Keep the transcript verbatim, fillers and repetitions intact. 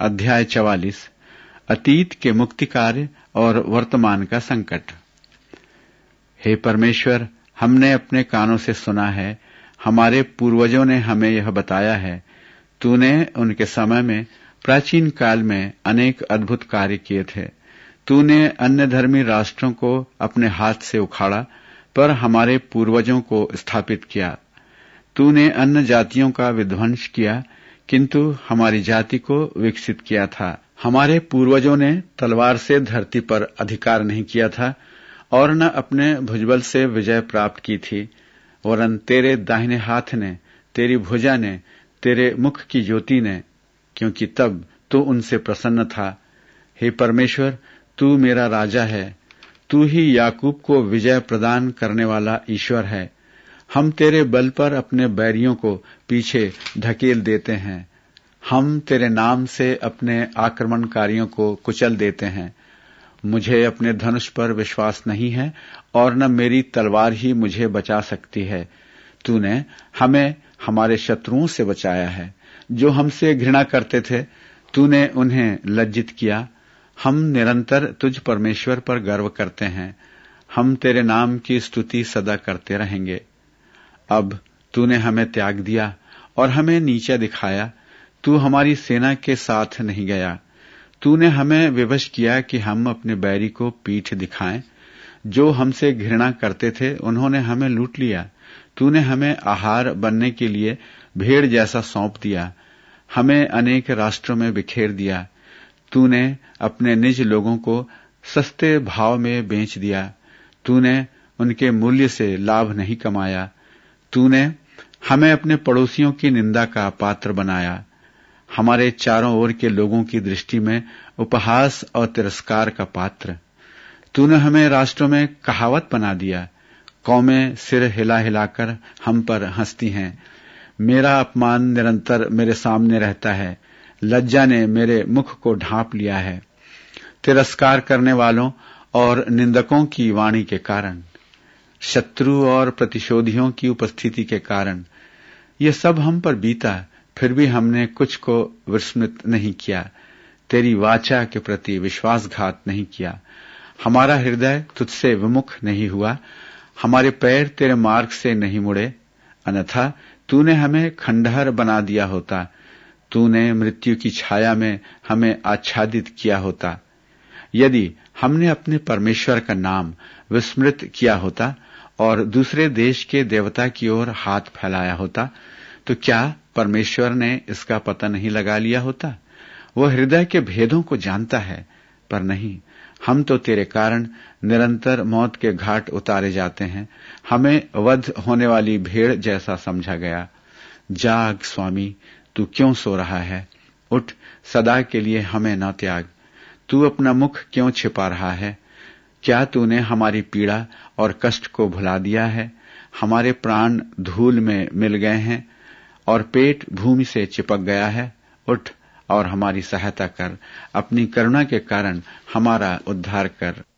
अध्याय चवालीस। अतीत के मुक्ति कार्य और वर्तमान का संकट। हे परमेश्वर, हमने अपने कानों से सुना है, हमारे पूर्वजों ने हमें यह बताया है। तूने उनके समय में प्राचीन काल में अनेक अद्भुत कार्य किए थे। तूने अन्य धर्मी राष्ट्रों को अपने हाथ से उखाड़ा, पर हमारे पूर्वजों को स्थापित किया। तूने अन्य जातियों का विध्वंस किया, किंतु हमारी जाति को विकसित किया था। हमारे पूर्वजों ने तलवार से धरती पर अधिकार नहीं किया था और न अपने भुजबल से विजय प्राप्त की थी, वरन तेरे दाहिने हाथ ने, तेरी भुजा ने, तेरे मुख की ज्योति ने, क्योंकि तब तू उनसे प्रसन्न था। हे परमेश्वर, तू मेरा राजा है। तू ही याकूब को विजय प्रदान करने वाला ईश्वर है। हम तेरे बल पर अपने बैरियों को पीछे धकेल देते हैं। हम तेरे नाम से अपने आक्रमणकारियों को कुचल देते हैं। मुझे अपने धनुष पर विश्वास नहीं है और न मेरी तलवार ही मुझे बचा सकती है। तूने हमें हमारे शत्रुओं से बचाया है, जो हमसे घृणा करते थे। तूने उन्हें लज्जित किया। हम निरंतर तुझ परमेश्वर पर गर्व करते हैं। हम तेरे नाम की स्तुति सदा करते रहेंगे। अब तूने हमें त्याग दिया और हमें नीचा दिखाया। तू हमारी सेना के साथ नहीं गया। तूने हमें विवश किया कि हम अपने बैरी को पीठ दिखाएं। जो हमसे घृणा करते थे, उन्होंने हमें लूट लिया। तूने हमें आहार बनने के लिए भेड़ जैसा सौंप दिया। हमें अनेक राष्ट्रों में बिखेर दिया। तूने अपने निज लोगों को सस्ते भाव में बेच दिया। तूने उनके मूल्य से लाभ नहीं कमाया। तूने हमें अपने पड़ोसियों की निंदा का पात्र बनाया। हमारे चारों ओर के लोगों की दृष्टि में उपहास और तिरस्कार का पात्र। तूने हमें राष्ट्रों में कहावत बना दिया। कौमें सिर हिला हिलाकर हम पर हंसती हैं। मेरा अपमान निरंतर मेरे सामने रहता है। लज्जा ने मेरे मुख को ढांप लिया है, तिरस्कार करने वालों और निंदकों की वाणी के कारण, शत्रु और प्रतिशोधियों की उपस्थिति के कारण। ये सब हम पर बीता, फिर भी हमने कुछ को विस्मृत नहीं किया, तेरी वाचा के प्रति विश्वासघात नहीं किया। हमारा हृदय तुझसे विमुख नहीं हुआ, हमारे पैर तेरे मार्ग से नहीं मुड़े। अन्यथा तूने हमें खंडहर बना दिया होता। तूने मृत्यु की छाया में हमें आच्छादित किया होता। यदि हमने अपने परमेश्वर का नाम विस्मृत किया होता और दूसरे देश के देवता की ओर हाथ फैलाया होता, तो क्या परमेश्वर ने इसका पता नहीं लगा लिया होता? वह हृदय के भेदों को जानता है, पर नहीं, हम तो तेरे कारण निरंतर मौत के घाट उतारे जाते हैं। हमें वध होने वाली भेड़ जैसा समझा गया। जाग स्वामी, तू क्यों सो रहा है? उठ, सदा के लिए हमें न त्याग। तू अपना मुख क्यों छिपा रहा है? क्या तूने हमारी पीड़ा और कष्ट को भुला दिया है? हमारे प्राण धूल में मिल गए हैं और पेट भूमि से चिपक गया है। उठ और हमारी सहायता कर। अपनी करुणा के कारण हमारा उद्धार कर।